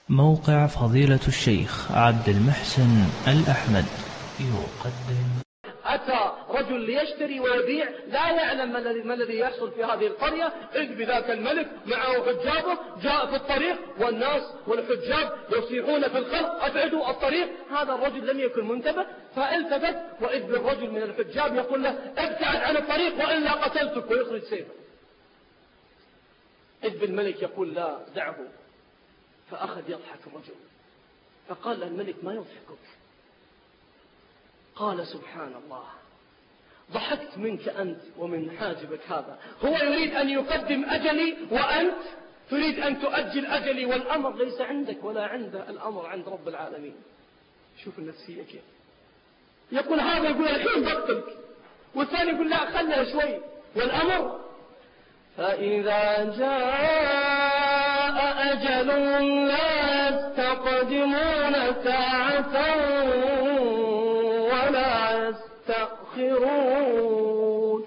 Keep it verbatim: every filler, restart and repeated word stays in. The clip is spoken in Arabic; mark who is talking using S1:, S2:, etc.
S1: موقع فضيلة الشيخ عبد المحسن الأحمد يقدم.
S2: أتى رجل ليشتري ويبيع لا يعلم ما الذي يحصل في هذه القرية، إذ بذاك الملك معه حجابه جاء في الطريق والناس والحجاب يصيحون في الخلق أبعدوا الطريق. هذا الرجل لم يكن منتبه فالتفت، وإذ بالرجل من الحجاب يقول له ابتعد عن الطريق وإلا قتلتك، ويخرج سيفه. إذ بالملك يقول لا دعه، فأخذ يضحك الرجل، فقال له الملك ما يضحكك؟ قال سبحان الله، ضحكت منك أنت ومن حاجبك هذا، هو يريد أن يقدم أجلي وأنت تريد أن تؤجل أجلي، والأمر ليس عندك ولا عنده، الأمر عند رب العالمين. شوف النفسية كيف. يقول هذا يقول الحين بقتلك، والثاني يقول لا خلها شوي، والأمر فإذا جاء أجل لا يستقدمون ساعة ولا يستأخرون.